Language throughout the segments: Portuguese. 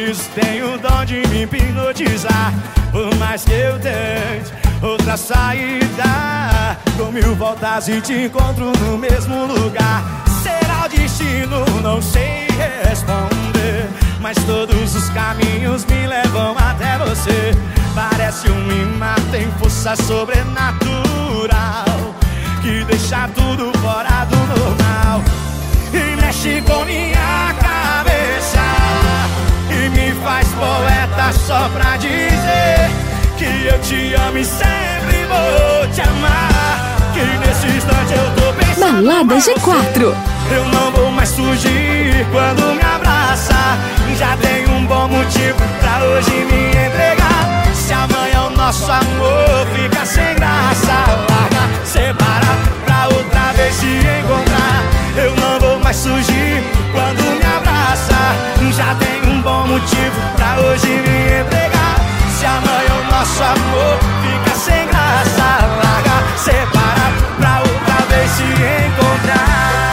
sorriso tem o dom de me hipnotizar. Por mais que eu tente outra saída, dou mil voltas e te encontro no mesmo lugar. Será o destino? Não sei responder, mas todos os caminhos me levam até você. Parece um imã, tem força sobrenatural que deixa tudo fora do normal e mexe com minha cabeça e me faz poeta só pra dizer que eu te amo e sempre vou te amar. Que nesse instante eu tô pensando Balada G4. Eu não vou mais fugir quando me abraça. Já tenho um bom motivo pra hoje me entregar. Se amanhã o nosso amor fica sem graça, larga, separa pra outra vez se encontrar. Eu não vou mais fugir quando me abraça. Já tenho um bom motivo pra hoje me entregar. Se amanhã o nosso amor fica sem graça, larga, separa pra outra vez se encontrar.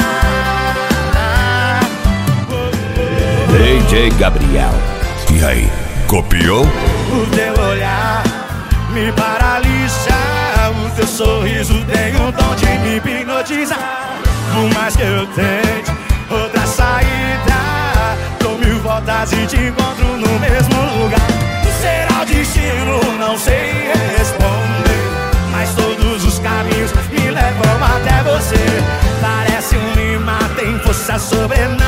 DJ Gabriel. E aí, copiou? O teu olhar me paralisa, o teu sorriso tem o dom de me hipnotizar. Por mais que eu tente outra saída, dou mil voltas e te encontro no mesmo lugar. Será o destino? Não sei responder, mas todos os caminhos me levam até você. Parece um imã, tem força sobrenatural